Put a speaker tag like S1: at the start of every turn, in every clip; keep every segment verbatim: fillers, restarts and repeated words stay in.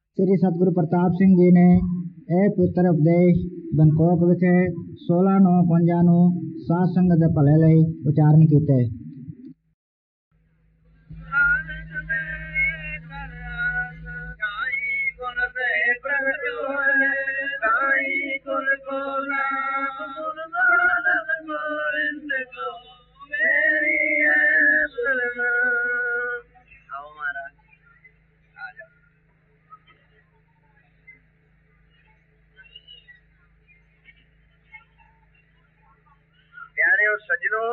S1: श्री सतगुरु प्रताप सिंह जी ने यह पवित्र उपदेश बैंकॉक विखे सोलह नौ पंजा नूं साध संगत दे भले लई उचारण कीते।
S2: सज्जनों,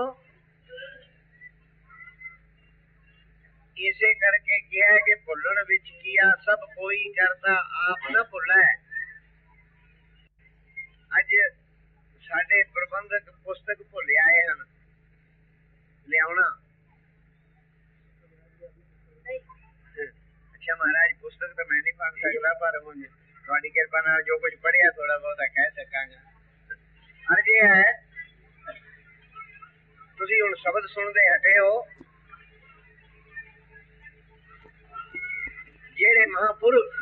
S2: इसे करके किया है कि भुलण विच किया सब कोई करता आप न भुलै। अज साडे प्रबंधक पुस्तक भुल आए हैं लियाउणा। अच्छा महाराज, पुस्तक तो मैं नहीं पढ़ सकता, पर हुण तुहाडी किरपा नाल जो कुछ पढ़िया थोड़ा बहुत कह सकांगा। अर्ज यह है, तुसी हुण शब्द सुनते हटे हो, जेड़े महापुरुष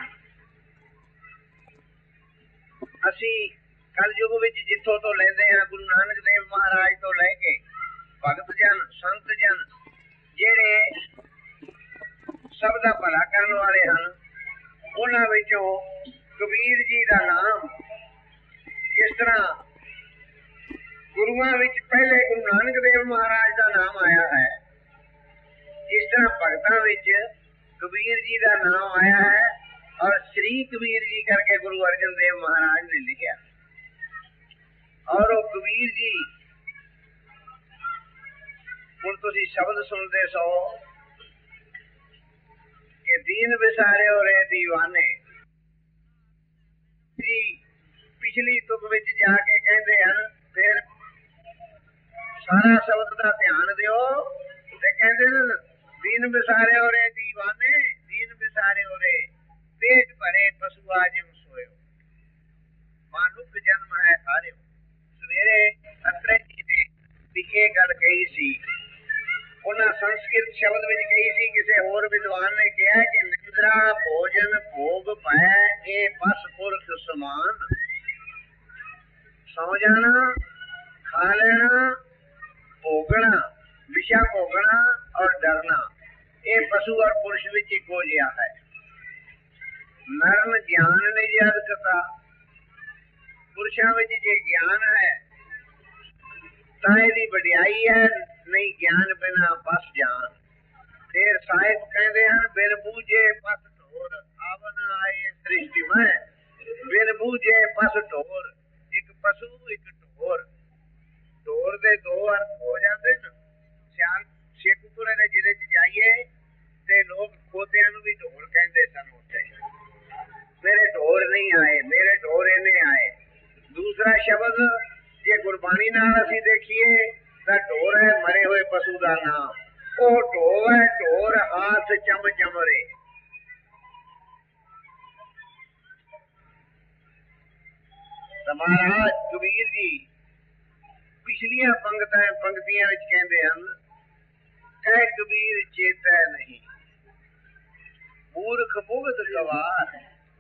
S2: असी कलयुग विच जिथों तो लेंदे हां, गुरु नानक देव महाराज तो लैके भगत जन संत जन जेड़े सब दा भला करन वाले हन, उन्हां विचों कबीर जी दा नाम जिस तरह गुरुआं विच पहले गुरु नानक देव महाराज का नाम आया है, इस तरह भगतां विच कबीर जी का नाम आया है। और श्री कबीर जी करके गुरु अर्जन देव महाराज ने लिखा। और वो कबीर जी हुण तुसीं शब्द सुनते सो कि दीन विसारे रे दीवाने जी पिछली तुक विच जाके कहते हैं, फिर सारा शब्द का ध्यान दिओ ते कहते न, दीन विसारे रे दीवाने, दीन विसारे रे पेट भरे पशु आज सोयो, मानुख जन्म है हारियो। सवेरे अत्रे जी ने भी ये गल कही सी, उन्हें संस्कृत शब्द विच कही सी। किसी होर विद्वान ने कहा कि निंद्रा भोजन भोग पाए ये पस पुरख समान। सौ जाना, खा लेना, भोगना, विषा भोगना और डरना, ये पशु और पुरुष विच इको जिहा है। नरम ज्ञान नहीं याद करता, पुरुषों विच जे ज्ञान है तां इहदी वडियाई है, नहीं ज्ञान बिना बस जान। फिर साहिब कहते हैं, बिन बूझे पस ढोर आवन आए सृष्टि में। बिन बूझे पस ढोर, एक पशु एक ढोर, ढोर दे दो अर्थ हो जाते न। सियाल शेखपुरे दे जिले च जाइए ते लोग खोतियां नूं भी ढोर कहते सन। उत्थे मेरे ढोर नहीं आए, मेरे ढोर इन्ने आए। दूसरा शब्द जे गुरबाणी नाल असीं देखिए तां ढोर है मरे हुए पशु का नाम। वो ढोर है, ढोर हाथ चम चमरे। महाराज कबीर जी पिछलियां पंक्तियां पंक्तियां विच कहंदे हन, कह कबीर चेतै नहीं मूर्ख मुग्ध गवार।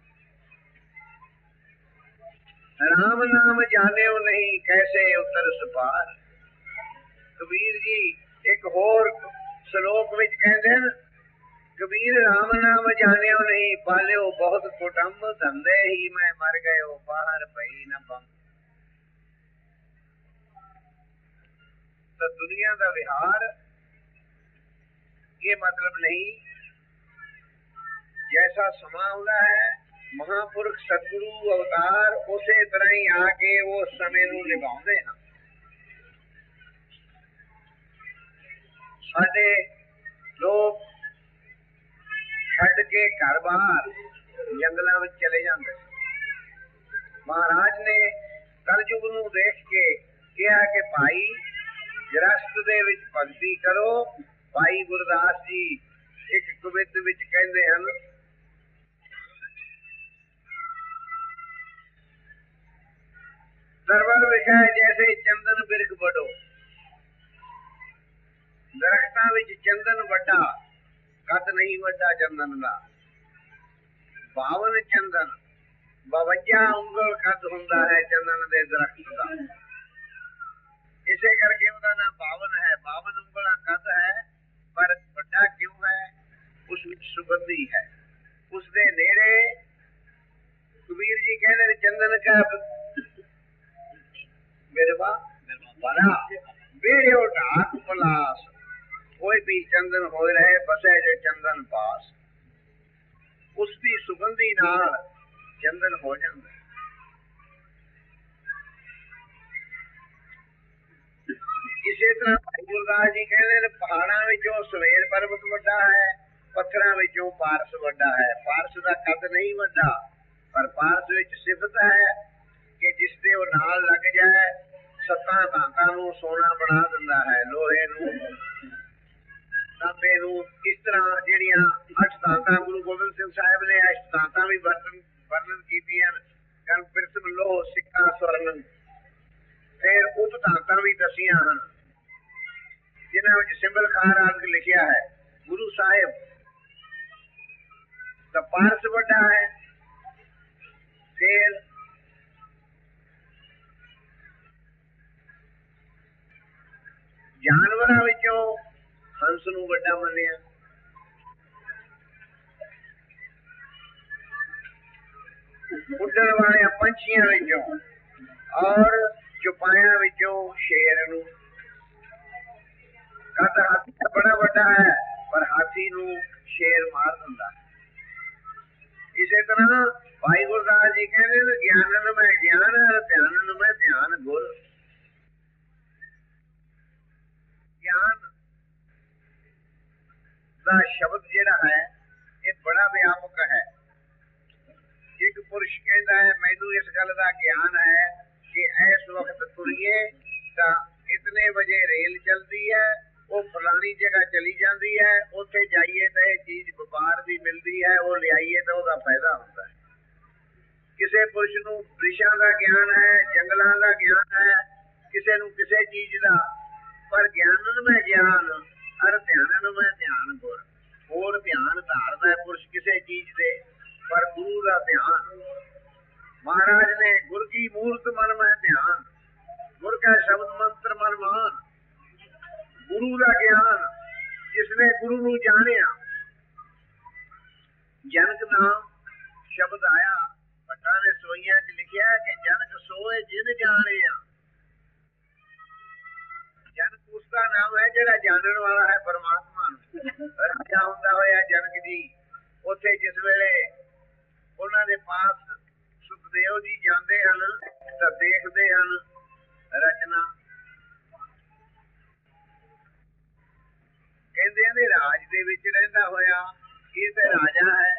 S2: राम नाम जाने नहीं कैसे उतर सुपार। कबीर जी एक होर श्लोक विच कहंदे न, कबीर राम नाम जाने नहीं पालियो बहुत कुटुंब, धंधे ही मैं मर गयो बाहर पई न बम। तो दुनिया का विहार ये मतलब नहीं, जैसा समा हुआ है महापुरुष सतगुरु अवतार उसे तरह ही आके वो समय नूं निभाउंदे हैं। साडे लोग छड्ड के घर बाहर जंगलों में चले जाते। महाराज ने कलयुग नूं देख के कहा कि भाई गृहस्थ दे विच भगती करो। भाई गुरदास जी एक कवित विच कहंदे हन, सरवर विषय जैसे चंदन बिरख बड़ो। दरख्तां विच चंदन वड्डा, कद नहीं वड्डा चंदन दा। ਬਾਵਨ ਚੰਦਨ ਬਵੰਜਾ ਉਂਗਲ ਕੱਦ ਹੁੰਦਾ ਹੈ ਚੰਦਨ ਦੇ ਦਰਖਤ ਦਾ। ਇਸੇ ਕਰਕੇ ਉਹਦਾ ਨਾਮ ਬਾਵਨ ਹੈ। ਬਾਵਨ ਉਂਗਲਾਂ ਕੱਦ ਹੈ, ਪਰ ਵੱਡਾ ਕਿਉਂ ਹੈ? ਉਸ ਵਿੱਚ ਸੁਗੰਧੀ ਹੈ। ਉਸਦੇ ਨੇੜੇ ਕਬੀਰ ਜੀ ਕਹਿੰਦੇ ਚੰਦਨ ਕਾ ਬਿਰਵਾ ਬੜਾ ਬੇੜਿਓ ਢਾਕ ਪਲਾਸ, ਕੋਈ ਵੀ ਚੰਦਨ ਹੋਏ ਰਹੇ ਬਸੇ ਜੋ ਚੰਦਨ ਪਾਸ। ਉਸ ਦੀ ਸੁਗੰਧੀ ਨਾਲ ਚੰਦਨ ਹੋ ਜਾਂਦਾ। ਇਸੇ ਤਰ੍ਹਾਂ ਭਾਈ ਗੁਰਦਾਸ ਜੀ ਕਹਿੰਦੇ ਨੇ ਪਹਾੜਾਂ ਵਿੱਚੋਂ ਸਵੇਰ ਪਰਬਤ ਵੱਡਾ ਹੈ, ਪੱਥਰਾਂ ਵਿੱਚੋਂ ਪਾਰਸ ਵੱਡਾ ਹੈ। ਪਾਰਸ ਦਾ ਕੱਦ ਨਹੀਂ ਵੱਡਾ, ਪਰ ਪਾਰਸ ਵਿੱਚ ਸਿਫਤ ਹੈ ਕਿ ਜਿਸ ਦੇ ਉਹ ਨਾਲ ਲੱਗ ਜਾਏ ਸੱਤਾਂ ਧਾਤਾਂ ਨੂੰ ਸੋਨਾ ਬਣਾ ਦਿੰਦਾ ਹੈ, ਲੋਹੇ ਨੂੰ, ਤਾਂਬੇ ਨੂੰ। ਇਸ ਤਰ੍ਹਾਂ ਜਿਹੜੀਆਂ ਅੱਠ ਧਾਤਾਂ ਗੁਰੂ ਗੋਬਿੰਦ ਸਿੰਘ ਸਾਹਿਬ ਨੇ ਅੱਠ ਧਾਤਾਂ ਵੀ ਵਰਤਨ ਵਰਣਨ ਕੀਤੀਆਂ, ਕਨ ਪ੍ਰਿਥਮ ਲੋਹ ਸਿੱਕਾ ਸਵਰਨ, ਫਿਰ ਉਪ ਧਾਤਾਂ ਵੀ ਦੱਸੀਆਂ ਹਨ ਜਿਨ੍ਹਾਂ ਵਿੱਚ ਸਿੰਬਲ ਖਾਰ ਆਦਿ ਲਿਖਿਆ ਹੈ। ਗੁਰੂ ਸਾਹਿਬ ਦਾ ਪਾਰਸ ਵੱਡਾ ਹੈ। ਫਿਰ ਜਾਨਵਰਾਂ ਵਿੱਚੋਂ ਹੰਸ ਨੂੰ ਵੱਡਾ ਮੰਨਿਆ। ਉੱਡਣ ਵਾਲੇ ਪੰਛੀਆਂ ਵਿੱਚੋਂ ਔਰ ਚੁਪਾਇਆਂ ਵਿੱਚੋਂ ਸ਼ੇਰ ਨੂੰ। ਕੱਦ ਹਾਥੀ ਦਾ ਬੜਾ ਵੱਡਾ ਹੈ, ਪਰ ਹਾਥੀ ਨੂੰ ਸ਼ੇਰ ਮਾਰ ਦਿੰਦਾ। ਇਸੇ ਤਰ੍ਹਾਂ ਭਾਈ ਗੁਰਦਾਸ ਜੀ ਕਹਿੰਦੇ ਨੇ ਗਿਆਨਨ ਮੈਂ ਗਿਆਨ ਹੈ, ਧਿਆਨਨ ਮੈਂ ਧਿਆਨ ਗੁਰ। ਗਿਆਨ ਦਾ ਸ਼ਬਦ ਜਿਹੜਾ ਹੈ ਇਹ ਬੜਾ ਵਿਆਪਕ ਹੈ। ਇੱਕ ਪੁਰਸ਼ ਕਹਿੰਦਾ ਹੈ ਮੈਨੂੰ ਇਸ ਗੱਲ ਦਾ ਗਿਆਨ ਹੈ ਕਿ ਇਸ ਵਕਤ ਤੁਰੀਏ ਤਾਂ ਇਤਨੇ ਵਜੇ ਰੇਲ ਚਲਦੀ ਹੈ, ਉਹ ਫਲਾਣੀ ਜਗ੍ਹਾ ਚਲੀ ਜਾਂਦੀ ਹੈ, ਉੱਥੇ ਜਾਈਏ ਤਾਂ ਇਹ ਚੀਜ਼ ਵਪਾਰ ਦੀ ਮਿਲਦੀ ਹੈ, ਉਹ ਲਿਆਈਏ ਤਾਂ ਉਹਦਾ ਫਾਇਦਾ ਹੁੰਦਾ ਹੈ। ਕਿਸੇ ਪੁਰਸ਼ ਨੂੰ ਬ੍ਰਿਸ਼ਾਂ ਦਾ ਗਿਆਨ ਹੈ, ਜੰਗਲਾਂ ਦਾ ਗਿਆਨ ਹੈ, ਕਿਸੇ ਨੂੰ ਕਿਸੇ ਚੀਜ਼ ਦਾ। ਪਰ ਗਿਆਨਨ ਮੈਂ ਗਿਆਨ ਅਰ ਧਿਆਨਨ ਮੈਂ ਧਿਆਨ ਗੁਰ। ਹੋਰ ਧਿਆਨ ਧਾਰਦਾ ਹੈ ਪੁਰਸ਼ ਕਿਸੇ ਚੀਜ਼ ਦੇ, ਪਰ ਗੁਰੂ ਦਾ ਧਿਆਨ। ਮਹਾਰਾਜ ਨੇ ਗੁਰ ਕੀ ਮੂਰਤ ਮਨ ਮੈਂ ਧਿਆਨ, ਗੁਰ ਕਾ ਸ਼ਬਦ ਮੰਤਰ ਮਨ ਮਾਨ। ਗੁਰੂ ਦਾ ਗਿਆਨ ਜਿਸਨੇ ਗੁਰੂ ਨੂੰ ਜਾਣਿਆ। ਜਨਕ ਨਾਮ ਸ਼ਬਦ ਆਇਆ, ਭੱਟਾਂ ਨੇ ਸੋਈਆਂ ਚ ਲਿਖਿਆ ਕਿ ਜਨਕ ਸੋਏ ਜਿਨ ਜਾਣਿਆ। ਜਨਕ ਉਸਦਾ ਨਾਮ ਹੈ ਜਿਹੜਾ ਜਾਣਨ ਵਾਲਾ ਹੈ ਪਰਮਾਤਮਾ ਨੂੰ। ਰਾਜਾ ਹੁੰਦਾ ਹੋਇਆ ਜਨਕ ਜੀ ਉੱਥੇ ਜਿਸ ਵੇਲੇ ਉਹਨਾਂ ਦੇ ਪਾਸ ਸੁਖਦੇਵ ਜੀ ਜਾਂਦੇ ਹਨ ਤਾਂ ਦੇਖਦੇ ਹਨ ਰਚਨਾ। ਕਹਿੰਦੇ ਨੇ ਰਾਜ ਦੇ ਵਿੱਚ ਰਹਿੰਦਾ ਹੋਇਆ ਇਹ ਤੇ ਰਾਜਾ ਹੈ।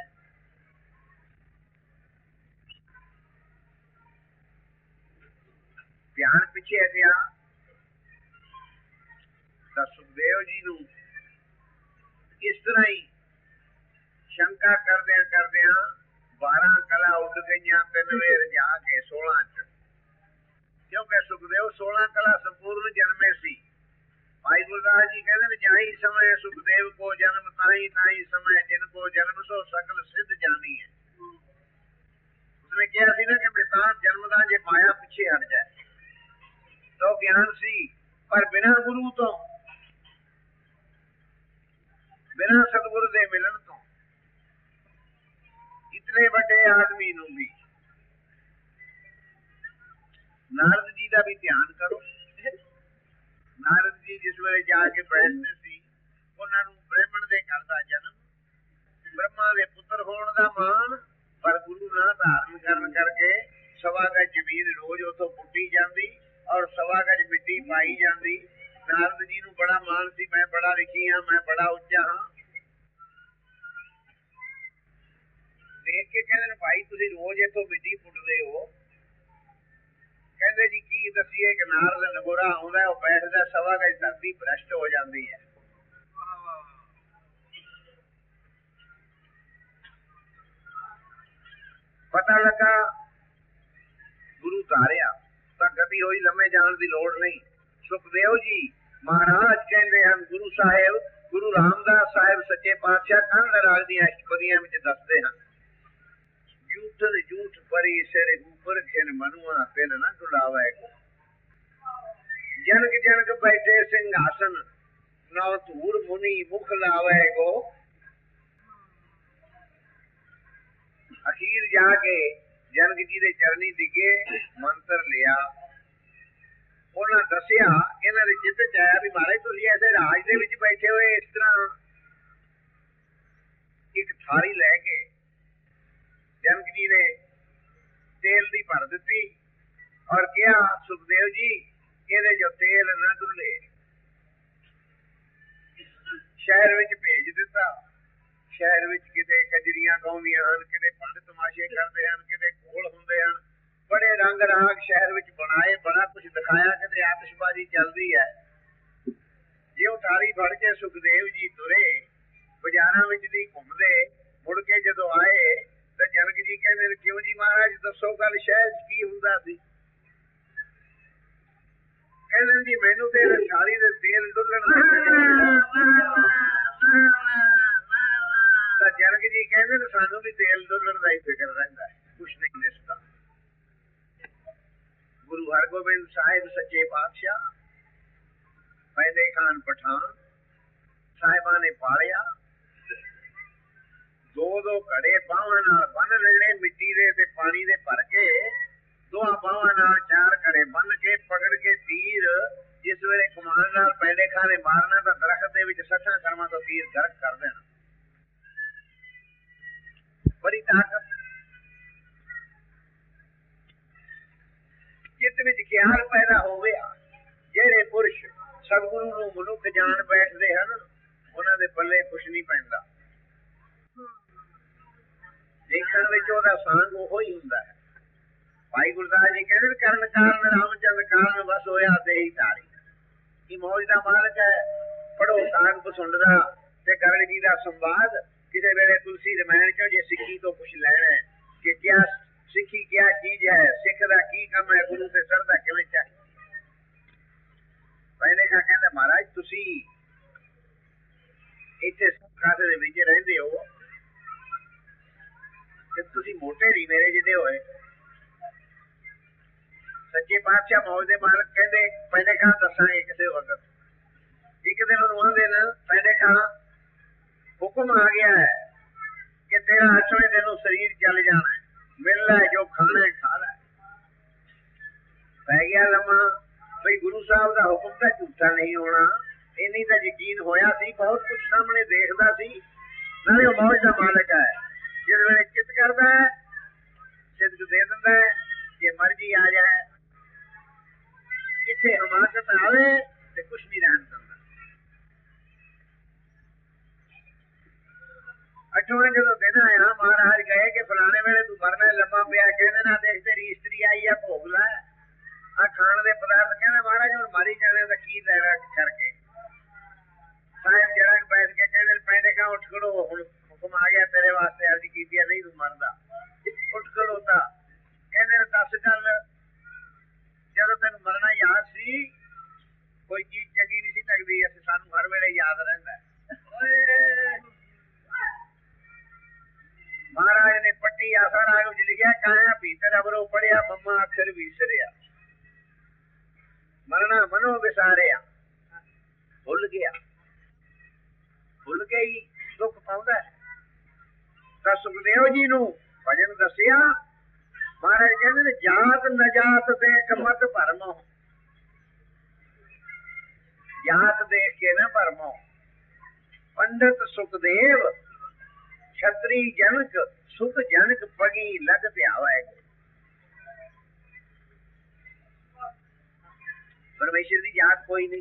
S2: ਧਿਆਨ ਪਿੱਛੇ ਹਟਿਆ ਤਾਂ ਸੁਖਦੇਵ ਜੀ ਨੂੰ ਇਸ ਤਰ੍ਹਾਂ ਹੀ ਸ਼ੰਕਾ ਕਰਦਿਆਂ ਕਰਦਿਆਂ ਬਾਰਾਂ ਕਲਾ ਉੱਡ ਗਈਆਂ, ਤਿੰਨ ਵੇਰ ਜਾ ਕੇ ਸੋਲਾਂ ਚ। ਕਿਉਂਕਿ ਸੁਖਦੇਵ ਸੋਲਾਂ ਕਲਾ ਸੰਪੂਰਨ ਜਨਮੇ ਸੀ। ਭਾਈ ਗੁਰਦਾਸ ਜੀ ਕਹਿੰਦੇ ਨੇ ਜਾਈ ਸਮੇਂ ਸੁਖਦੇਵ ਕੋ ਜਨਮ ਤਾਈ ਤਾਈ ਸਮੇਂ ਜਿਨ ਕੋ ਜਨਮ ਸੋ ਸਕਲ ਸਿੱਧ ਜਾਨੀ ਹੈ। ਉਸਨੇ ਕਿਹਾ ਸੀ ਨਾ ਕਿ ਬੇਤਾਂ ਜਨਮ ਦਾ ਜੇ ਮਾਇਆ ਪਿੱਛੇ ਹਟ ਜਾਏ ਤਾਂ ਗਿਆਨ ਸੀ, ਪਰ ਬਿਨਾਂ ਗੁਰੂ ਤੋਂ, ਬਿਨਾਂ ਸਤਿਗੁਰ ਦੇ ਮਿਲਣ ਤੋਂ ਇਤਨੇ ਵੱਡੇ ਆਦਮੀ ਨੂੰ ਵੀ। ਨਾਰਦ ਜੀ ਦਾ ਵੀ ਧਿਆਨ ਕਰੋ। ਨਾਰਦ ਜੀ ਜਿਸ ਵੇਲੇ ਜਾ ਕੇ ਬੈਠਦੇ ਸੀ, ਉਹਨਾਂ ਨੂੰ ਬ੍ਰਾਹਮਣ ਦੇ ਘਰ ਦਾ ਜਨਮ, ਬ੍ਰਹਮਾ ਦੇ ਪੁੱਤਰ ਹੋਣ ਦਾ ਮਾਣ, ਪਰ ਗੁਰੂ ਨਾ ਧਾਰਨ ਕਰਨ ਕਰਕੇ ਸਵਾ ਗਜ ਜ਼ਮੀਨ ਰੋਜ਼ ਉੱਥੋਂ ਪੁੱਟੀ ਜਾਂਦੀ ਔਰ ਸਵਾ ਗਜ ਮਿੱਟੀ ਪਾਈ ਜਾਂਦੀ। ਨਾਰਦ ਜੀ ਨੂੰ ਬੜਾ ਮਾਣ ਸੀ, ਮੈਂ ਬੜਾ ਲਿਖੀ ਹਾਂ, ਮੈਂ ਬੜਾ ਉੱਚਾ ਹਾਂ। ਦੇਖ ਕੇ ਕਹਿੰਦੇ ਨੇ ਭਾਈ ਤੁਸੀਂ ਰੋਜ਼ ਇੱਥੋਂ ਮਿੱਟੀ ਪੁੱਟਦੇ ਹੋ। ਕਹਿੰਦੇ ਜੀ ਕੀ ਦੱਸੀਏ ਕਿ ਨਾਰਦ ਨਗੋਰਾ ਆਉਂਦਾ, ਉਹ ਬੈਠਦਾ ਸਵਾ ਗਜ ਧਰਤੀ ਭ੍ਰਸ਼ਟ ਹੋ ਜਾਂਦੀ ਹੈ। ਪਤਾ ਲੱਗਾ ਗੁਰੂ ਧਾਰਿਆ ਤਾਂ ਗਤੀ ਹੋਈ, ਲੰਮੇ ਜਾਣ ਦੀ ਲੋੜ ਨਹੀਂ। ਸੁਖਦੇਵ ਜੀ ਮਹਾਰਾਜ ਕਹਿੰਦੇ ਹਨ, ਗੁਰੂ ਸਾਹਿਬ ਗੁਰੂ ਰਾਮਦਾਸ ਸਾਹਿਬ ਸੱਚੇ ਪਾਤਸ਼ਾਹ ਕੰਨ ਰਾਜ ਦੀਆਂ ਅਸ਼ਟਪਦੀਆਂ ਵਿੱਚ ਦੱਸਦੇ ਹਨ उठन जूठ परी सिर ऊपर खिन मनुआ तिन न डुलावे को। जनक जनक बैठे सिंहासन नौ धूर मुनि मुख लावे को। अखीर जाके जनक जी दे चरनी डिगे मंत्र लिया। उन्हें दसिया इन्हां दे चित्त च आया भी महाराज तुसीं ऐसे राज दे विच बैठे हुए इस तरह एक थाली लैके जनक जी ने तेल दी भर दिती और कहा सुखदेव जी इहदे जो तेल न डुले। शहर विच भेज दिता। शहर विच किते कजरियां गाउंदियां हन, किते भंड तमाशे करदे हन, किते घोल हुंदे हन, बड़े रंग राग शहर विच बनाए, बड़ा कुछ दिखाया, किते आतिशबाजी चलदी है। जिउं थाली फड़ के सुखदेव जी तुरे बाजारां विच दी घुमदे, मुड़ के जदों आए तो जनक जी कहंदे क्यों जी महाराज दसो गल शहर च की हुंदा सी। कहंदे जी मैनूं ते थाली दे तेल डुल्लण तां जनक जी कहंदे सानूं भी तेल डुल्लण दा ही फिकर रहिंदा है, कुछ नहीं दिसदा। गुरु हरगोबिंद साहिब सच्चे पातशाह पैदे खान पठान साहिबा ने पालिया। दो दो घड़े बाहां नाल बन लेने मिट्टी दे ते पानी दे भर के, दोहां बाहां नाल चार घड़े बन के पकड़ के तीर जिस वेले कमान नाल पैदे खाने मारना तां दरख्त दे विच सट्ठां करमां तो तीर गर्क कर देना। बड़ी ताकत। चित्त विच ख्याल पैदा हो गया जेड़े पुरुष सतगुरु नूं मनुख जान बैठदे हन उन्हां दे पल्ले कुछ नहीं पैंदा। देखण विच ओहदा सांग ओहो ही हुंदा है। भाई गुरदास जी कहंदे करन कारण रामचंद्र कारण बस होया देही तारी। की मौज दा मालक है। पढ़ो काग पसुंड दा ते गरड़ जी दा संवाद। किसी वेले तुलसी रमैन चो जे सिक्खी तो कुछ लैना है कि क्या सिक्खी क्या चीज है, सिख दा की कम है, गुरु ते सरदा किवें चाहिए। पहले का कहंदा महाराज तुसी इत्थे खासे दे विच रहिंदे हो ते तुसी मोटे नहीं मेरे जिदे होए। सच्चे पातशाह मौज दे मालक कहंदे पहले का दसांगे किसे वक्त। एक दिन उन्होंने आंदे न पहले का हुक्म आ गया है कि तेरा अठवें दिन शरीर चल जाना है, मिल लै जो खाना है खा लै। पै गया लम्मा भाई गुरु साहब का हुक्म तो झूठा नहीं होना, इन्नी तो यकीन होया सी, बहुत कुछ सामने देखदा सी, नाले मौज का मालिक है। जिस वेले चित करदा है सिद्ध दे दिंदा है, जे मर्जी आ जाए इत्थे हमाकत आवे ते कुछ नहीं रहन दिंदा। अठवें जो दिन आया महाराज गए कि फलाने वेले तू मरना लम्मा पिया, कहने ना देख तेरी स्त्री आई है भोग लै आ खाण दे पदार्थ। कहना महाराज हुण मरी जाने दा की लेना करके। साहिब जरा बैठ के कहने पैंडे का उठ खड़ो, हुण हुक्म आ गया तेरे वास्ते, अर्ज की नहीं तू मरदा। उठ खड़ोता कहने दस गल जदों तेन मरना याद सी कोई चीज चंगी नहीं सी लगदी, असीं सानू हर वेले याद रहिंदा। महाराज ने पट्टी आसा राग विच लिखिया काया भीतर अबरो पढ़िया मम्मा अखर विसरिया, मरना मनो विसारिया। भुल गया, भुल के ही दुख पाउंदा है। तां सुखदेव जी नूं भजन दसिया। महाराज कहंदे जात नजात देख मत भरमो, जात देख के ना भरमो। पंडित सुखदेव छत्री जनक सुख जनक पगी लग ध्यावे। परमेश्वर की जात कोई नहीं,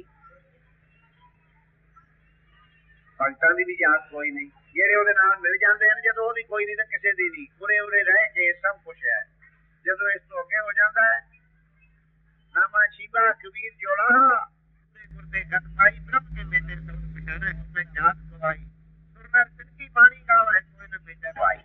S2: भगतां दी भी जात कोई नहीं। जेड़े ओहदे नाल मिल जांदे हन जदों ओहदी कोई नहीं तां किसे दी नहीं। उरे उरे रह के सब कुछ है। जदों इस तो अगे हो जाता है नामा शिवा कबीर जोड़ा गुरते गत पाई प्रभ के मेले सब बिठाना उसमें जात गवाई सुरनर सिद्धि बाणी गावे कोई न बेटे भाई।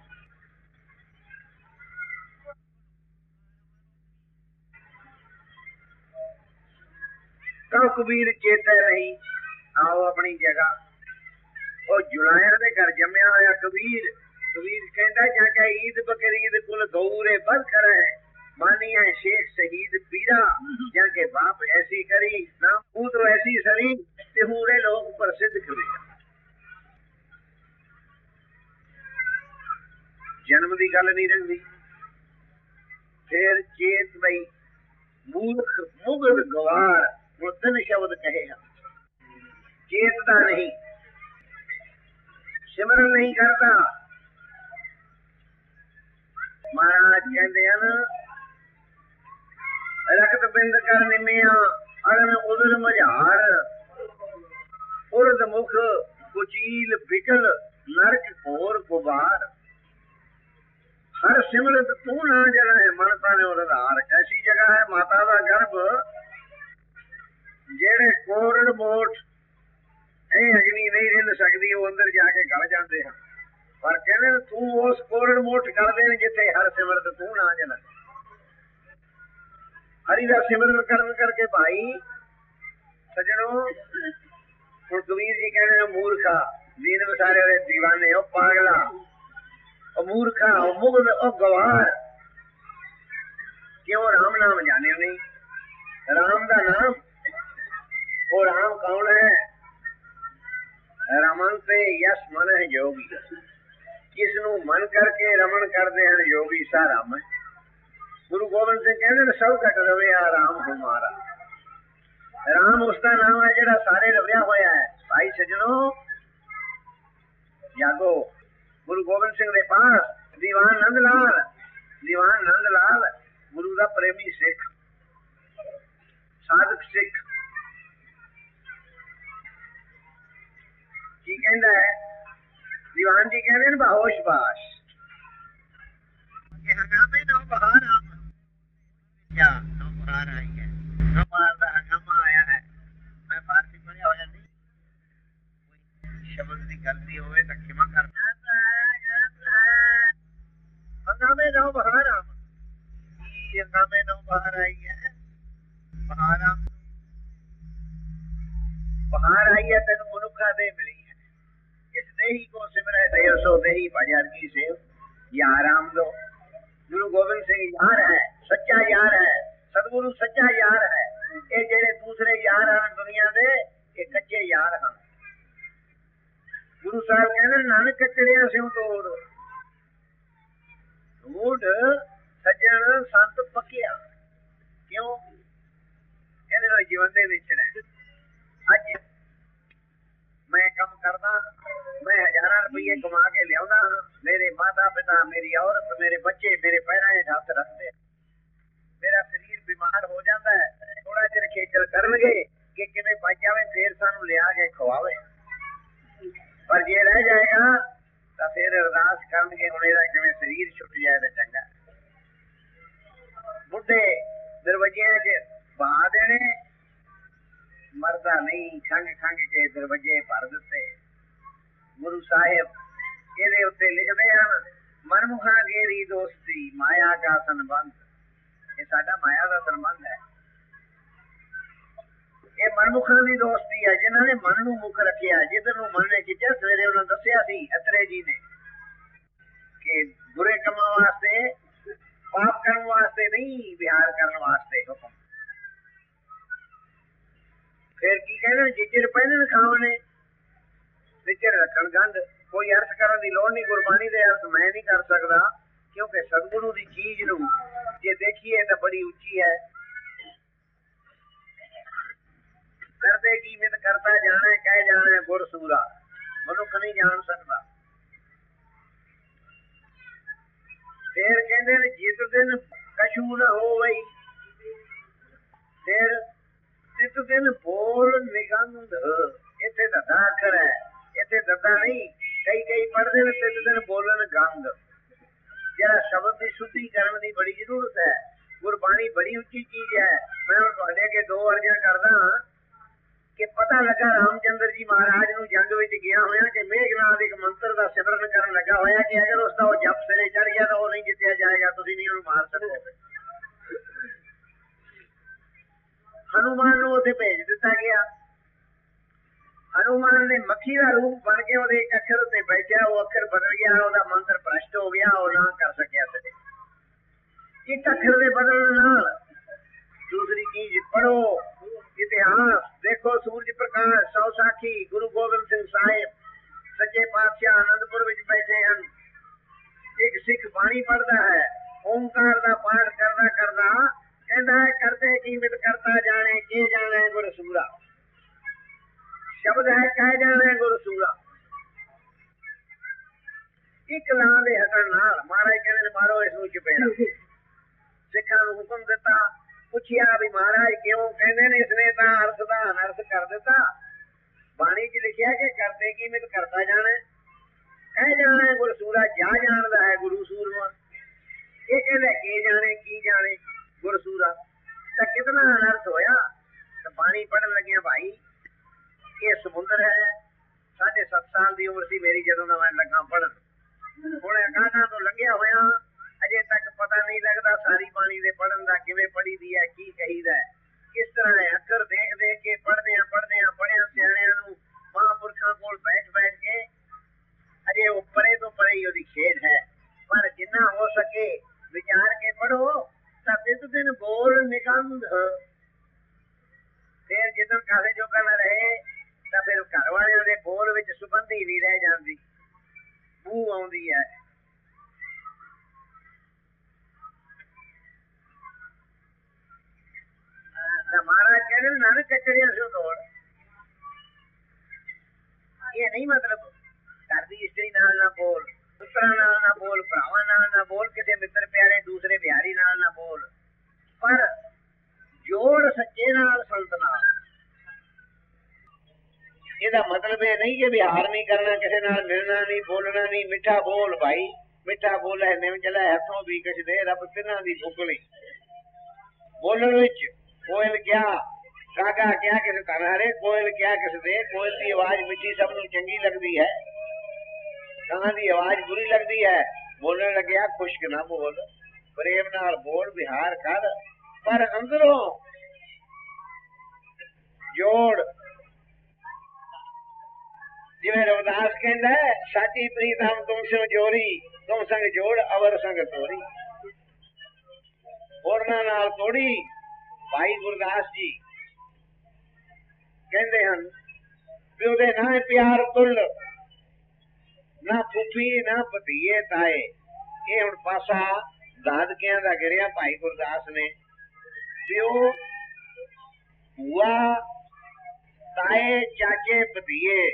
S2: तो कबीर चेता नहीं आओ अपनी जगह। वो जुलाया दे घर जम्या होया कबीर कबीर कहता जाके ईद बकरीद कुल गौरे बद करे मानिया शेख शहीद पीरा जाके बाप ऐसी करी ना तू तो ऐसी सरी ते हूरे लोग प्रसिद्ध करे। जन्म की गल नहीं रही। फिर चेत बई मूर्ख मुगल गवार वो तीन शब्द कहेगा। चेतता नहीं, सिमरन नहीं करता। महाराज कहते हैं रक्त बिंद कर निमिया अरण उदर मझार उर्द मुख कुचील बिकल नरक घोर गुबार हर सिमरत तू ना जरा है मनता ने उधार। कैसी जगह है माता का गर्भ जेड़े कोरड़ मोट ए अग्नि नहीं रिंद सकती वो अंदर जाके गल जाते हैं। पर कहते तू उस कोरड़ मोट कर दे जिथे हर सिमरत तू ना जरा। हरि का सिमरन कर करके भाई सजनों हुण कबीर जी कहने मूर्खा दीन विसारे वाले दीवाने ओ पागला ओ मूर्खा ओ मुगल ओ गवार क्यों राम नाम जाने नहीं। राम का नाम वो राम कौन है? रमन से यश मन है योगी। किसनू मन करके रमन करते हैं योगी सा राम है। गुरु गोबिंद सिंह कहते सब घट रवे आ राम हमारा। राम उसका नाम है जरा सारे रविया होया है। भाई सजनों जागो। गुरु गोबिंद सिंह के पास दीवान नंदलाल दीवान नंदलाल गुरु का प्रेमी सिख साधक सिख की कहता है। दीवान जी कहते हैं बाहोश बाश हंगामे नौ बहार क्या नौ बहार आई है। नौ बहार का हंगामा आया है। मैं फारसी पढ़िया हो जाती कोई शब्द की गलती होवे तो क्षमा करना। हंगामे नौ बहार आम हंगामे नौ बहार आई है। बहार आम बहार आई है तेन मनुखा दे मिली है। इस देही को सिमरे देव सो देही बाजार की सेव या राम दो। गुरु गोबिंद सिंह यार है, सच्चा यार है। सतगुरु सच्चा यार है। ये जेड़े दूसरे यार हैं दुनिया दे ये कच्चे यार हैं। गुरु साहब कहते नानक कचड़िया स्यों तोड़ ढूंढ सज्जन संत पक्या। क्यों कहते जीवन दे विचड़ा अज मैं कम करदा मैं हजारा रुपये कमा के लिया मेरे माता पिता मेरी औरत मेरे बच्चे मेरे पैरों में हाथ रखते। मेरा शरीर बीमार हो जाता है थोड़ा चिर खेचल करनगे कि किवें बच जावे फिर सानू लिया के खवावे। पर जे रह जाएगा तो फिर अरदास करनगे हुण इहदा किवें शरीर छुट जाए तो चंगा। बुढ़े दरवाजियां च बहा देने मरदा नहीं खंग खंग के दरवाजे भर दिते। गुरु साहिब ਇਹਦੇ ਉੱਤੇ ਲਿਖਦੇ ਹਨ ਮਨਮੁਖਾਂ ਗੇਰੀ ਦੋਸਤੀ ਮਾਇਆ ਦਾ ਸੰਬੰਧ। ਇਹ ਸਾਡਾ ਮਾਇਆ ਦਾ ਸੰਬੰਧ ਹੈ। ਇਹ ਮਨਮੁਖਾਂ ਦੀ ਦੋਸਤੀ ਹੈ ਜਿਨ੍ਹਾਂ ਨੇ ਮਨ ਨੂੰ ਮੁੱਖ ਰੱਖਿਆ। ਜਿੱਧਰ ਨੂੰ ਮਨ ਨੇ ਖਿੱਚਿਆ ਸਵੇਰੇ ਉਹਨਾਂ ਦੱਸਿਆ ਸੀ ਅਤਰੇ ਜੀ ਨੇ ਕਿ ਬੁਰੇ ਕੰਮਾਂ ਵਾਸਤੇ ਪਾਪ ਕਰਨ ਵਾਸਤੇ ਨਹੀਂ ਵਿਹਾਰ ਕਰਨ ਵਾਸਤੇ ਹੁਕਮ। फिर की कहना जिचर पहन खावने जिचर रखन गंढ। कोई अर्थ करने की लोड़ नहीं। गुरबानी के अर्थ मैं नहीं कर सकता क्योंकि सतगुरु की चीज नू जे देखिए तो बड़ी उच्ची है। करते की मित करता जाना कह जाना गुर सूरा मनुख नहीं जान सकता। फिर कहते जित दिन कछू न हो गई फिर जित दिन बोल निगंध। इथे ददा अखर है इथे ददा नहीं। कई कई पढ़ते हैं तित दिन बोलन गंध। जरा शब्द की शुद्धि करने की बड़ी जरूरत है। गुरबाणी बड़ी उच्ची चीज है। मैं तुहाडे अगे दो अर्जियां करदा कि पता लगा रामचंद्र जी महाराज नूं जंग विच गया होया कि मेघनाथ एक मंत्र का सिमरन करन लगा होया कि अगर उसका वो जप सिरे चढ़ गया तो वो नहीं जितया जाएगा। तुसीं नहीं उहनूं मार सकोगे। हनुमान नूं उत्थे भेज दिता गया। ਹਨੂਮਾਨ ਨੇ ਮੱਖੀ ਦਾ ਰੂਪ ਬਣ ਕੇ ਉਹਦੇ ਇੱਕ ਅੱਖਰ ਉੱਤੇ ਬੈਠਿਆ, ਉਹ ਅੱਖਰ ਬਦਲ ਗਿਆ, ਉਹਦਾ ਮੰਤਰ ਭ੍ਰਸ਼ਟ ਹੋ ਗਿਆ, ਉਹ ਨਾ ਕਰ ਸਕਿਆ ਸੀ। ਇੱਕ ਅੱਖਰ ਦੇ ਬਦਲਣ ਨਾਲ ਦੂਸਰੀ ਚੀਜ਼ ਪੜੋ, ਇਤਿਹਾਸ ਦੇਖੋ, ਸੂਰਜ ਪ੍ਰਕਾਸ਼, ਸੌ ਸਾਖੀ, ਗੁਰੂ ਗੋਬਿੰਦ ਸਿੰਘ ਸਾਹਿਬ ਸੱਚੇ ਪਾਤਸ਼ਾਹ ਆਨੰਦਪੁਰ ਵਿੱਚ ਬੈਠੇ ਹਨ। ਇੱਕ ਸਿੱਖ ਬਾਣੀ ਪੜ੍ਹਦਾ ਹੈ, ਓਂਕਾਰ ਦਾ ਪਾਠ ਕਰਦਾ ਕਰਦਾ ਕਹਿੰਦਾ ਹੈ, ਕਰਤੇ ਕੀਮਤ ਕਰਤਾ ਜਾਣੇ, ਕੇ ਜਾਣੇ ਗੁਰ ਸੂਰਾ। ਸ਼ਬਦ ਹੈ ਕਹਿ ਜਾਣੇ ਗੁਰ ਸੂਰਾ। ਇੱਕ ਲਾਂ ਦੇ ਹਟਣ ਨਾਲ ਮਹਾਰਾਜ ਕਹਿੰਦੇ ਨੇ ਮਾਰੋ ਇਸ ਨੂੰ ਚਪੇੜਾ। ਸਿੱਖਾਂ ਨੂੰ ਹੁਕਮ ਦਿੱਤਾ, ਪੁੱਛਿਆ ਵੀ ਮਹਾਰਾਜ ਕਿਉਂ? ਕਹਿੰਦੇ ਨੇ ਇਸਨੇ ਤਾਂ ਅਰਥ ਦਾ ਅਨਰਥ ਕਰ ਦਿੱਤਾ। ਬਾਣੀ ਚ ਲਿਖਿਆ ਕਿ ਕਰਤੇ ਕੀਮਤ ਕਰਤਾ ਜਾਣੇ, ਕਹਿ ਜਾਣੇ ਗੁਰ ਸੂਰਾ। ਜਾ ਜਾਣਦਾ ਹੈ ਗੁਰੂ ਸੂਰਮਾ। ਇਹ ਕਹਿੰਦੇ ਕੀ ਜਾਣੇ ਕੀ ਜਾਣੇ ਗੁਰ ਸੂਰਾ, ਤਾਂ ਕਿਤਨਾ ਅਨਰਥ ਹੋਇਆ। ਤਾਂ ਬਾਣੀ ਪੜ੍ਹਨ ਲੱਗਿਆ ਭਾਈ, ਇਹ ਸਮੁੰਦਰ ਹੈ। ਸਾਢੇ ਸੱਤ ਸਾਲ ਦੀ ਉਮਰ ਸੀ ਮੇਰੀ ਜਦੋਂ ਦਾ ਮੈਂ ਲੱਗਾ ਪੜ੍ਹਨ। ਹੁਣ ਅਕਾਦਾਂ ਤੋਂ ਲੰਘਿਆ ਹੋਇਆ, ਅਜੇ ਤੱਕ ਪਤਾ ਨਹੀਂ ਲੱਗਦਾ ਸਾਰੀ ਬਾਣੀ ਦੇ ਪੜ੍ਹਨ ਦਾ, ਕਿਵੇਂ ਪੜ੍ਹੀ ਦੀ ਹੈ, ਕੀ ਕਹੀਦਾ ਹੈ, ਕਿਸ ਤਰ੍ਹਾਂ ਹੈ। ਅੱਖਰ ਦੇਖ ਦੇਖ ਕੇ ਪੜ੍ਹਦਿਆਂ ਪੜ੍ਹਦਿਆਂ ਪੜ੍ਹਿਆ ਸਿਆਣਿਆਂ ਨੂੰ ਮਹਾਂਪੁਰਖਾਂ ਕੋਲ ਬੈਠ ਬੈਠ ਕੇ ਅਜੇ ਉਹ ਪਰੇ ਤੋਂ ਪਰੇ ਹੀ ਉਹਦੀ ਖੇਡ ਹੈ। ਪਰ ਜਿੰਨਾ ਹੋ ਸਕੇ ਵਿਚਾਰ ਕੇ ਪੜ੍ਹੋ ਤਾਂ ਤਿੰਨ ਦਿਨ ਬੋਲ ਨਿਕੰਧ। ਫਿਰ ਜਿੱਦਣ ਕਾਸੇ ਜੋਗਾ ਨਾ ਰਹੇ ਤਾਂ ਫਿਰ ਘਰ ਵਾਲਿਆਂ ਦੇ ਬੋਲ ਵਿੱਚ ਸੁਗੰਧੀ ਨਹੀਂ ਰਹਿ ਜਾਂਦੀ, ਬੂ ਆਉਂਦੀ ਹੈ। ਮਹਾਰਾਜ ਕਹਿੰਦੇ ਨਾਨਕ ਕਚੜਿਆਂ ਸੋ ਦੌੜ। ਇਹ ਨਹੀਂ ਮਤਲਬ ਘਰ ਦੀ ਇਸਤਰੀ ਨਾਲ ਨਾ ਬੋਲ, ਪੁੱਤਰਾਂ ਨਾਲ ਨਾ ਬੋਲ, ਭਰਾਵਾਂ ਨਾਲ ਨਾ ਬੋਲ, ਕਿਸੇ ਮਿੱਤਰ ਪਿਆਰੇ ਦੂਸਰੇ ਬਿਹਾਰੀ ਨਾਲ ਨਾ ਬੋਲ, ਪਰ ਜੋੜ ਸੱਚੇ ਨਾਲ, ਸੰਤ ਨਾਲ। ਇਹਦਾ ਮਤਲਬ ਇਹ ਨਹੀਂ ਕਿ ਵਿਹਾਰ ਨਹੀਂ ਕਰਨਾ, ਕਿਸੇ ਨਾਲ ਮਿਲਣਾ ਨਹੀਂ, ਬੋਲਣਾ ਨਹੀਂ। ਮਿੱਠਾ ਬੋਲ ਭਾਈ, ਮਿੱਠਾ ਬੋਲ ਹੈ ਨਿਮ ਚਲਾ ਹੱਥੋਂ ਵੀ ਕੁਛ ਦੇ, ਰੱਬ ਤਿੰਨਾਂ ਦੀ ਬੁਕਲੀ। ਬੋਲਣ ਵਿੱਚ ਕੋਇਲ ਕਿਆ, ਕਾਗਾ ਕਿਆ ਕਿਸੇ ਧਨ ਹਰੇ, ਕੋਇਲ ਕਿਆ ਕਿਸੇ ਦੇ। ਕੋਇਲ ਦੀ ਆਵਾਜ਼ ਮਿੱਠੀ ਸਭ ਨੂੰ ਚੰਗੀ ਲੱਗਦੀ ਹੈ, ਕਾਂ ਦੀ ਆਵਾਜ਼ ਬੁਰੀ ਲੱਗਦੀ ਹੈ। ਬੋਲਣ ਲੱਗਿਆ ਖੁਸ਼ਕ ਨਾ ਬੋਲ, ਪ੍ਰੇਮ ਨਾਲ ਬੋਲ, ਵਿਹਾਰ ਕਰ, ਪਰ ਅੰਦਰੋਂ ਜੋੜ। ਜਿਵੇਂ ਰਵਿਦਾਸ ਕਹਿੰਦਾ, ਸਾਚੀ ਪ੍ਰੀਤ ਹਮ ਤੁਮ ਸੋ ਜੋਰੀ, ਤੁਮ ਸੰਗ ਜੋੜ ਅਵਰ ਸੰਗ ਤੋਰੀ। ਹੋਰਨਾਂ ਨਾਲ ਤੋੜੀ। ਭਾਈ ਗੁਰਦਾਸ ਜੀ ਕਹਿੰਦੇ ਹਨ ਵੀ ਉਹਦੇ ਨਾ ਪਿਆਰ ਤੁਲ, ਨਾ ਫੁੱਫੀ ਨਾ ਭਤੀਏ ਤਾਏ। ਇਹ ਹੁਣ ਪਾਸਾ ਦਾਦਕਿਆਂ ਦਾ ਗਿਰਿਆ ਭਾਈ ਗੁਰਦਾਸ ਨੇ, ਪਿਓ ਭੂਆ ਤਾਏ ਚਾਚੇ ਭਤੀਏ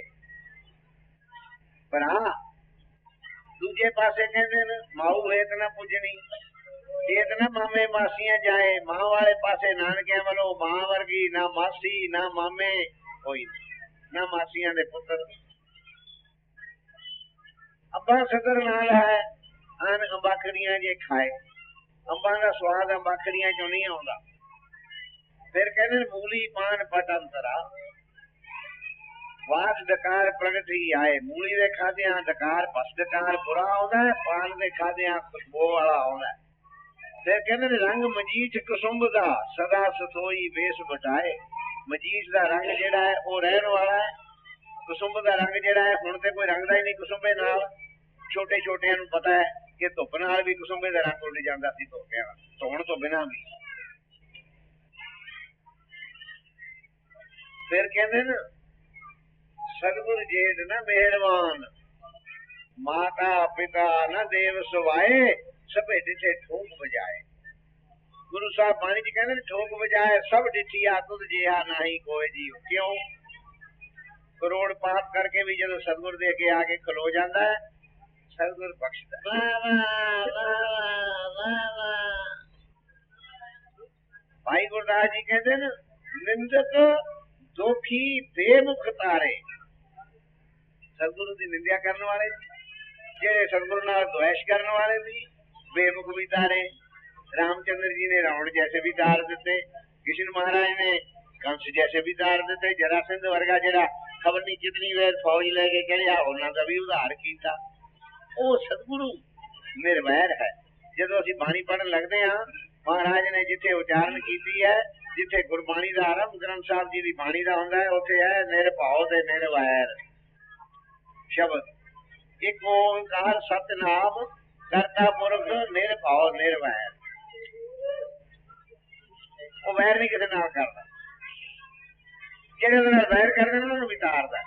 S2: ਭਰਾ। ਦੂਜੇ ਪਾਸੇ ਕਹਿੰਦੇ ਨੇ ਮਾਊ ਹੇਤ ਨਾ ਪੁੱਜਣੀ, ਹੇਤ ਨਾ ਮਾਮੇ ਮਾਸੀਆਂ ਜਾਏ। ਮਾਂ ਵਾਲੇ ਪਾਸੇ ਨਾਨਕਿਆਂ ਵੱਲੋਂ ਮਾਂ ਵਰਗੀ ਨਾ ਮਾਸੀ ਨਾ ਮਾਮੇ ਕੋਈ, ਨਾ ਮਾਸੀਆਂ ਦੇ ਪੁੱਤਰ। ਅੰਬਾਂ ਸਦਰ ਨਾਲ ਹੈ, ਆਨ ਅੰਬਾਖੜੀਆਂ ਜੇ ਖਾਏ। ਅੰਬਾਂ ਦਾ ਸਵਾਦ ਅੰਬਾਖੜੀਆਂ ਚੋਂ ਨਹੀਂ ਆਉਂਦਾ। ਫਿਰ ਕਹਿੰਦੇ ਮੂਲੀ ਪਾਨ ਪਟ ਅੰਤਰਾ, ਵਾਸ ਡਕਾਰ ਪ੍ਰਗਟ ਹੀ ਆਏ। ਮੂਲੀ ਦੇ ਖਾਦਿਆਂ ਡਕਾਰ ਬਸ ਡਕਾਰ ਬੁਰਾ ਆਉਂਦਾ ਹੈ, ਪਾਨ ਦੇ ਖਾਦਿਆਂ ਖੁਸ਼ਬੂ ਵਾਲਾ ਆਉਂਦਾ। ਫਿਰ ਕਹਿੰਦੇ ਨੇ ਰੰਗ ਮਜੀਠ ਕੁਸੁੰਭ ਦਾ, ਸਦਾ ਸਤੋਈ ਵੇਸ ਬਟਾਏ। ਮਜੀਠ ਦਾ ਰੰਗ ਜਿਹੜਾ ਹੈ ਉਹ ਰਹਿਣ ਵਾਲਾ ਹੈ, ਕੁਸੁੰਭ ਦਾ ਰੰਗ ਜਿਹੜਾ ਹੈ ਹੁਣ ਤੇ ਕੋਈ ਰੰਗਦਾ ਹੀ ਨਹੀਂ ਕੁਸੁੰਭੇ ਨਾਲ। ਛੋਟੇ ਛੋਟਿਆਂ ਨੂੰ ਪਤਾ ਹੈ ਕਿ ਧੁੱਪ ਨਾਲ ਵੀ ਕੁਸੁੰਭੇ ਦਾ ਰੰਗ ਉੱਡ ਜਾਂਦਾ ਸੀ, ਧੋਕਿਆਂ ਧੋਣ ਤੋਂ ਬਿਨਾਂ ਵੀ। ਫਿਰ ਕਹਿੰਦੇ ਨਾ ਸਤਿਗੁਰ ਜੇਠ ਨਾ ਮਿਹਰਬਾਨ, ਮਾਤਾ ਪਿਤਾ ਨਾ ਦੇਵ ਸੁਵਾਏ, ਸਭੇ ਡਿਠੇ ਠੋਕ ਵਜਾਏ। ਗੁਰੂ ਸਾਹਿਬ ਬਾਣੀ ਚ ਕਹਿੰਦੇ ਨੇ ਠੋਕ ਵਜਾਏ ਸਭ ਡਿਠੀਆ, ਤੁਧ ਜਿਹਾ ਨਹੀਂ ਕੋਈ ਜੀਵ। ਕਿਉਂ? ਕਰੋੜ ਪਾਪ ਕਰਕੇ ਵੀ ਜਦੋਂ ਸਤਿਗੁਰ ਦੇ ਅੱਗੇ ਆ ਕੇ ਖਲੋ ਜਾਂਦਾ ਹੈ, ਸਤਿਗੁਰ ਬਖਸ਼ਦਾ। ਭਾਈ ਗੁਰਦਾਸ ਜੀ ਕਹਿੰਦੇ ਨੇ ਨਿੰਦਕ ਦੋਖੀ ਬੇਮੁਖ ਤਾਰੇ। ਸਤਿਗੁਰੂ ਦੀ ਨਿੰਦਿਆ ਕਰਨ ਵਾਲੇ, ਜਿਹੜੇ ਸਤਿਗੁਰੂ ਨਾਲ ਦੁਆਇਸ਼ ਕਰਨ ਵਾਲੇ ਵੀ ਬੇਮੁਖ ਵੀ ਤਾਰੇ। ਰਾਮਚੰਦਰ ਜੀ ਨੇ ਰਾਵਣ ਜੈਸੇ ਵੀ ਤਾਰ ਦਿੱਤੇ, ਕ੍ਰਿਸ਼ਨ ਮਹਾਰਾਜ ਨੇ ਕੰਸ ਜੈਸੇ ਵੀ ਤਾਰ ਦਿੱਤੇ, ਜਰਾ ਸਿੰਧ ਵਰਗਾ ਜਿਹੜਾ ਖਬਰ ਨਹੀਂ ਕਿਤਨੀ ਵੇਰ ਫੌਜ ਲੈ ਕੇ ਗਿਆ, ਉਹਨਾਂ ਦਾ ਵੀ ਉਧਾਰ ਕੀਤਾ। ਉਹ ਸਤਿਗੁਰੂ ਨਿਰਵੈਰ ਹੈ। ਜਦੋਂ ਅਸੀਂ ਬਾਣੀ ਪੜ੍ਹਨ ਲੱਗਦੇ ਹਾਂ, ਮਹਾਰਾਜ ਨੇ ਜਿੱਥੇ ਉਚਾਰਨ ਕੀਤੀ ਹੈ, जिथे गुरबाणी का आरंभ ग्रंथ साहब जी की बाणी का होंदा है, उथे है निरभाव ते निर्वैर शब्द। एक ओंकार सतनाम करता पुरख निरभाव निर्वैर। वो वैर नहीं किसी नाल करता, जिहड़े नाल वैर करदे ने उन्हां नूं भी तारदा।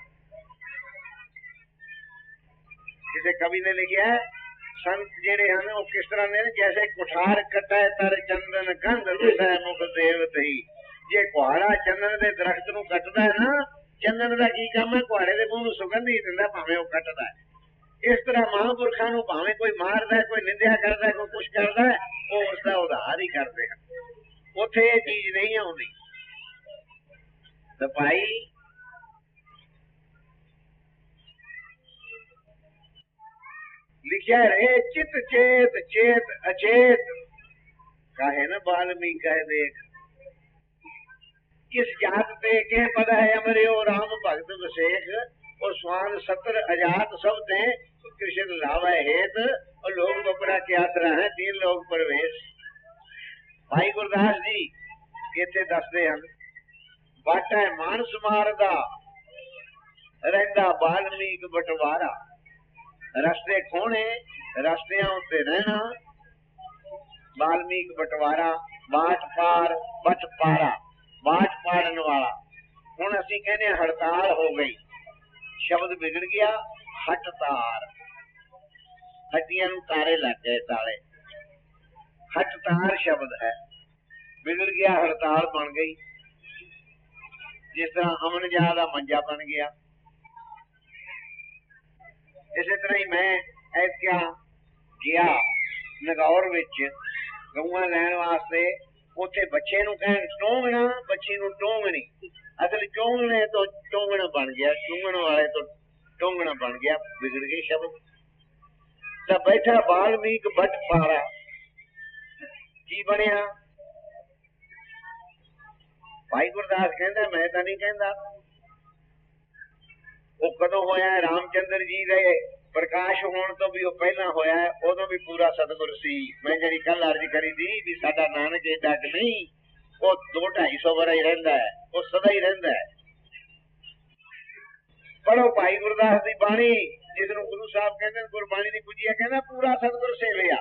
S2: किसी कवि ने लिखा है संत जेड़े हैं वो किस तरह ने, जैसे कुठार कटै तर चंदन कंध दिसै मुख देवतही। जे कुहाड़ा चंदन के दरख्त नूं कटदा है ना, चंदन का की काम है, कुहाड़े के मूँह नूं सुगंध ही दिंदा भावें वो कटदा है। इस तरह महापुरखों नूं भावें कोई मारदा है, कोई निंदिया करदा है, कोई कुछ करदा है, वो उसका उधार ही करदे हैं। उत्थे ये चीज नहीं आउंदी। तो भाई लिखा रहे चित चेत चेत अचेत काहे न बाल्मीकि कह देख। किस जात ते के पद है अमरियो राम भगत विशेख। और स्वान सतर अजात सब ते कृष्ण लावे हेत। और लोग बपड़ा के आसरा है तीन लोग प्रवेश। भाई गुरदास जी इत्थे दसदे हन बाटा मानस मारदा रहिंदा बाल्मीकि बटवारा। रस्ते खोने रस्तियां उत्ते रहना, बाल्मीकि बटवारा। बाट पार बट पारा, बाट पाड़न वाला। हुण असीं कहने हड़ताल हो गई, शब्द बिगड़ गया हट तार। हड्डियां नूं तारे लग गए ताले, हट तार शब्द है। बिगड़ गया हड़ताल बन गई। जिस तरह अमन जा दा मंजा बन गया, इसे तरह ही मैं ऐसा गया नगौर विच गऊआं लैण वास्ते। उत्थे बच्चे नूं कहण टोंगना, बच्ची नूं टोंगनी। असल टोंगने तो टोंगना बन गया, टोंगण वाले तो टोंगना बन गया। बिगड़ गए शब्द। तो बैठा बाल्मीकि बट पारा, की बनया? भाई गुरदास कहंदा मैं तां नहीं कहंदा। वो कदों होया है? रामचंद्र जी दे प्रकाश होने तो भी वो पहला होया है। उदों भी पूरा सतगुर सी। मैं जी कल अर्ज करी थी भी साडा नानक एडा कि नहीं, वो दो ढाई सौ वरा ही रहिंदा है, वो सदा ही रहिंदा है। पढ़ो भाई गुरदास की बाणी, जिसनों गुरु साहब कहते गुरबाणी की पूजी है, कहना पूरा सतगुर सेविया,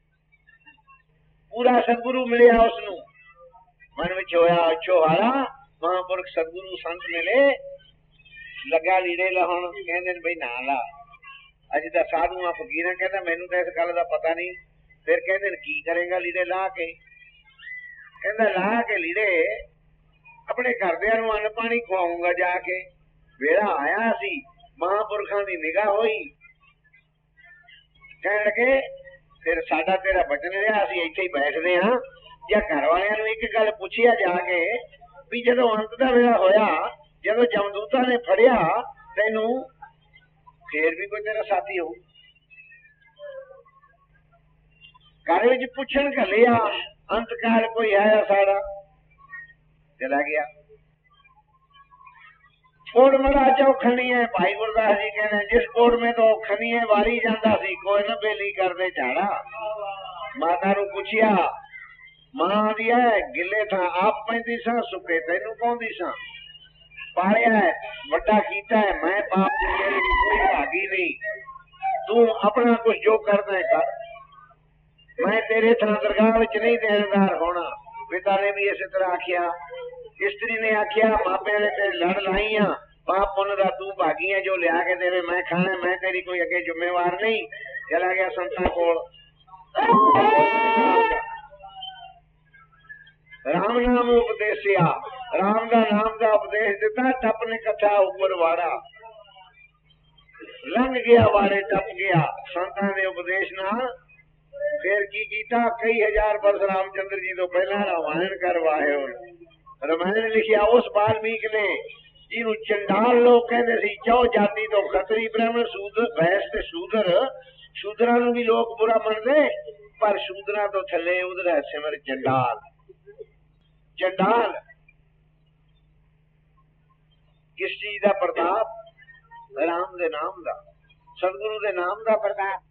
S2: पूरा सतगुरु मिलिया। उसनों मन विच होया छुहारा, महापुरख सतगुरु संत मिले। लगा लीड़े लाउण, कहंदे ने बई ना ला। अजे तां साधुआं फकीरां कहंदा मैनूं तां इस गल दा पता नहीं। फिर कहंदे ने की करेगा लीड़े ला के? कहंदा ला के लीड़े अपने घरदिआं नूं अन्न पानी खवाऊंगा जाके। वेला आया सी, महापुरखां दी निगाह होई, कहण लगे फिर साडा तेरा बचन रहा, असीं इत्थे ही बैठदे हां। जां घर वालिआं नूं इक गल पुछिआ जाके भी जदों अंत दा वेला होया, जदों जमदूता ने फड़िया तेनू, फिर भी कोई तेरा साथी हो। घर विच पुछण घलिया, अंतकाल कोई आया साड़ा, चला गया। कोड़ मड़ा चौखनी है। भाई गुरदास जी कहने जिस कोड़ में तो औखनी है वारी जांदा सी, कोई न बेली करदे झाड़ा। माता नूं पुछिया, मां दी है गिले था आप पैंदी सा, सुके तेनू पाउंदी सा। पाया है वड्डा कीता है, मैं पाप तेरी कोई भागी नहीं। तू अपना कुछ जो करना है कर, मैं तेरे थां दरगाह विच नहीं देनदार होना। पिता ने भी इस तरह आखिया, स्त्री ने आखिया मापे ने तेरे लड़ लाइया, पाप पुन दा तू भागी है, जो लिया के देवे मैं खाना, मैं तेरी कोई अगे जिम्मेवार नहीं। चला गया संतां कोल। राम नाम उपदेसिया, राम का नाम का उपदेश दिता, टप ने कथा ऊपर वाड़ा। लंघ गया वारे टप गया संतां दे उपदेश नाल। फिर की कीता, कई हजार वर्ष रामचंद्र जी तो पहला रामायण करवाए। रामायण लिखिया उस वाल्मीकि ने, जिन्हों चंडाल लोग कहते सी। चौ जाति तो खतरी ब्राह्मण शूद्र भैंस ते शूद्र, शूद्रा नूं भी लोग बुरा मनदे, पर शूद्रा तो थले उधर है सिमर चंडाल। चंडाल किस चीज का प्रताप? राम दे नाम का, सतगुरु दे नाम का प्रताप।